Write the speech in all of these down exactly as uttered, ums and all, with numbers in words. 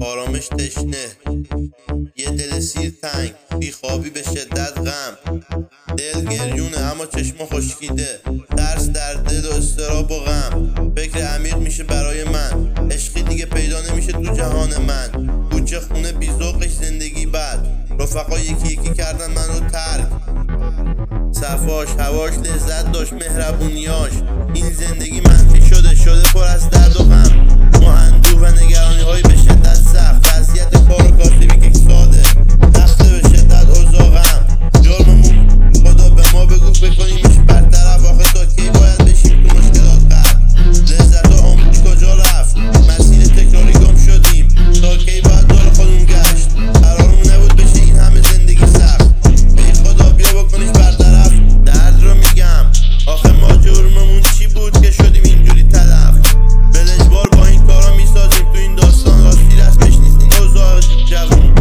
آرامش تشنه، یه دل سیر تنگ، بیخوابی به شدت غم. دل گریونه اما چشم خشکیده، ترس در دل و اضطراب و غم. فکر عمیق میشه برای من، عشقی دیگه پیدا نمیشه تو جهان من. کوچه خونه بی ذوقش، زندگی بد، رفقا یکی یکی کردن منو ترک. صفاش هواش لذت داشت، مهربونیاش. این زندگی منفی شده شده پر از درد و غم. ما اندوه و نگرانی های به شدت سخت، وضعیت کار و کاسبی که ساده، تخته به شدت اوضاع غم. جرممون خدا به ما بگو بکنیمش برطرف. آخه تا کی باید بشیم تو مشکلات غرق؟ لذت و عمر کجا رفت؟ مسیر تکراری گم شدیم، تا کی باید دور خودمون گشت؟ قرارمون نبود بشه این همه زندگی سخت. ای خدا بیا بکنیش برطرف. درد رو میگم، آخه ما جرممون چی بود که شدیم اینجوری تلف؟ بلجبار با این کارا میسازیم تو این داستان، راستی رسمش نیست این اوضاع جوون.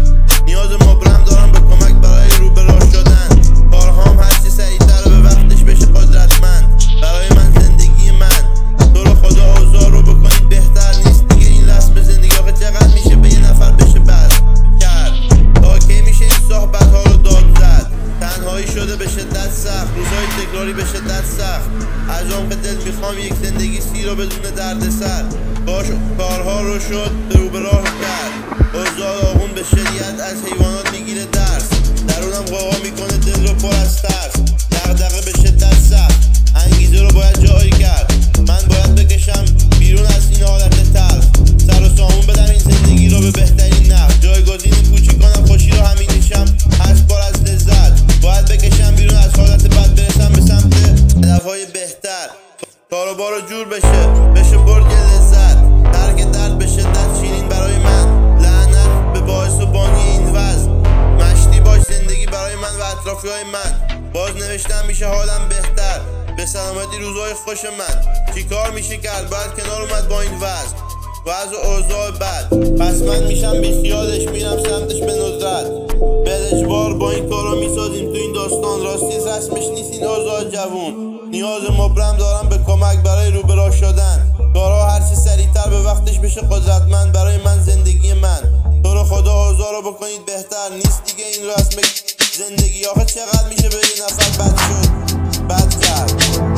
نیاز مبرم دارم به کمک برای رو به راه شدن. کارهام هرچی سریعتر به وقتش بشه قدرتمند. برای من زندگی من، تو رو خدا اوضاع رو بکنید بهتر. نیست دیگه این رسم زندگی، آخه چقدر میشه به یه نفر بشه بس کرد؟ تا کی میشه این صحبت ها رو داد زد؟ تنهایی شده به شدت سخت، روزهای تکراری به شدت سخت. از عمق دل میخوام یک زندگی سیر و بدون درد سر. باش کارها رو شد به رو به راه کرد. اوضاع آغون به شدت از حیوانات میگیره درس. درونم قاقا میکنه دل رو پر از ترس. دغدغه به شدت سخت، انگیزه رو باید جایی کرد. من باید بکشم بیرون از این حالت تلخ. سر و سامون بدم این زندگی رو به بهترین نحو. جایگزین کوچیک کنم خوشی رو همینیشم، هست پر از لذت. باید بکشم بیرون از حالت بد، برسم به سمت هدفهای بهتر. کارو بارو جور بشه، بشه برد یه لذت. ترک درد به شدت شیرین برای من، لعنت به باعث و بانی این وضع. مشتی باش زندگی برای من و اطرافی های من. باز نوشتم میشه حالم بهتر، به سلامتی روزهای خوش من. چی کار میشه کرد؟ باید کنار اومد با این وضع، وضع و اوضاع بد. پس من میشم بیخیالش، میرم سمتش به ندرت. بلجبار با این کارا میسازیم تو این داستان، راستی رسمش نیست این اوضاع جوون. نیاز مبرم دارم به کمک برای رو به راه شدن. کارها هرچی سریعتر به وقتش بشه قدرتمند. برای من زندگی من، تو رو خدا اوضاع رو بکنید بهتر. نیست دیگه این رسم زندگی، آخه چقدر میشه به یه نفر بد شد بد کرد؟